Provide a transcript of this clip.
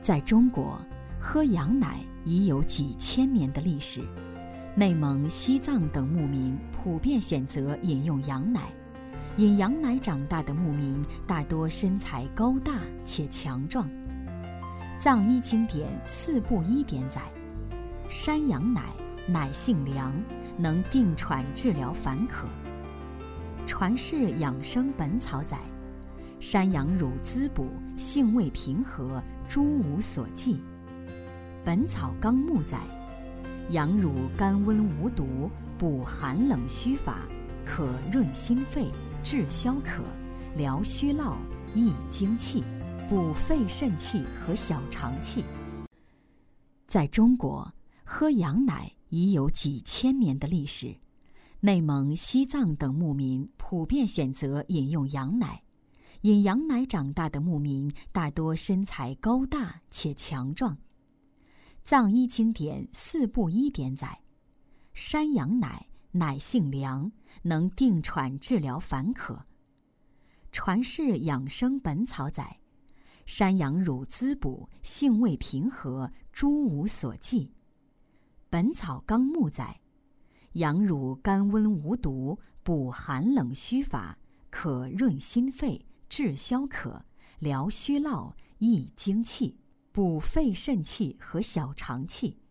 在中国，喝羊奶已有几千年的历史。内蒙、西藏等牧民普遍选择饮用羊奶。饮羊奶长大的牧民大多身材高大且强壮。藏医经典《四部医典》载：山羊奶，奶性凉，能定喘治疗烦渴。传世养生本草载：山羊乳滋补，性味平和，诸无所忌。本草纲目载：羊乳甘温无毒，补寒冷虚乏，可润心肺，治消渴，疗虚劳，益精气，补肺肾气和小肠气。在中国，喝羊奶已有几千年的历史。内蒙、西藏等牧民普遍选择饮用羊奶。饮羊奶长大的牧民大多身材高大且强壮。藏医经典《四部医典》载：山羊奶，奶性凉，能定喘治疗烦渴。传世养生本草载：山羊乳滋补，性味平和，诸无所忌。本草纲目载：羊乳甘温无毒，补寒冷虚乏，可润心肺，治消渴，疗虚劳，益精气，补肺肾气和小肠气。